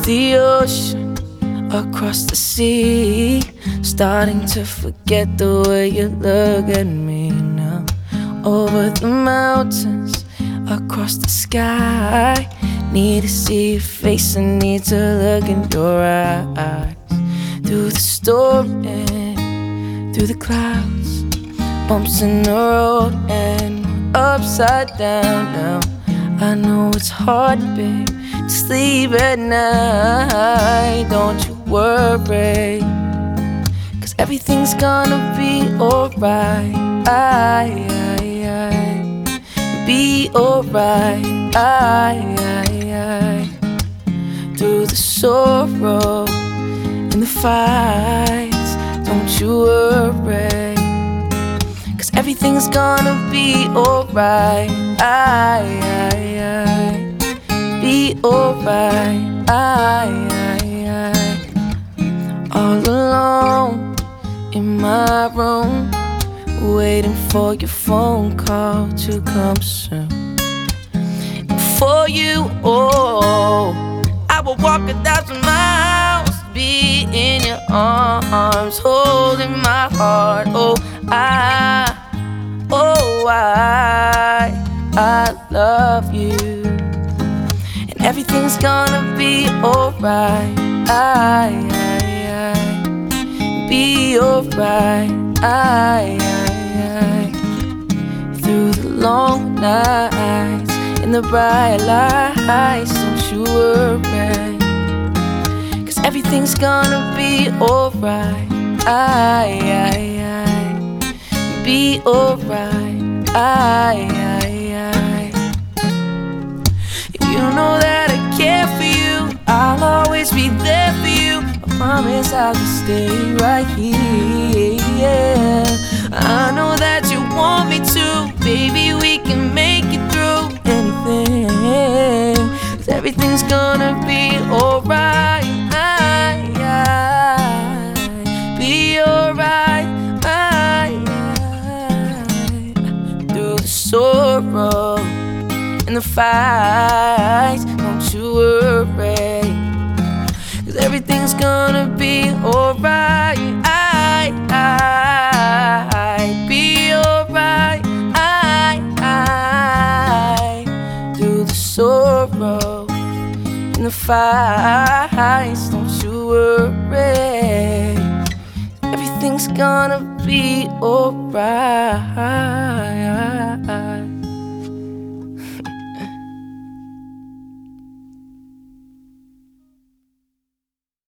the ocean, across the sea, starting to forget the way you look at me now. Over the mountains, across the sky, need to see your face, I need to look in your eyes. Through the storm and through the clouds, bumps in the road and we're upside down now. I know it's hard, babe, to sleep at night. Don't you worry, 'cause everything's gonna be alright. Be alright. Through the sorrow and the fights, don't you worry, 'cause everything's gonna be alright. Be alright. All alone in my room, waiting for your phone call to come soon. And for you, oh, I will walk 1,000 miles to be in your arms, holding my heart. Oh, I love you, and everything's gonna be alright. Be alright. Through the long nights and the bright lights, don't you worry, 'cause everything's gonna be alright. Be alright. You know that I care for you, I'll always be there for you. I promise I will stay right here. I know that you want me to, baby, we can make it through anything, 'cause everything's gonna be alright. Be alright. Through the sorrow and the fights, don't you worry, 'cause everything's gonna be alright. Be alright. Through the sorrow and the fights, don't you worry, everything's gonna be alright.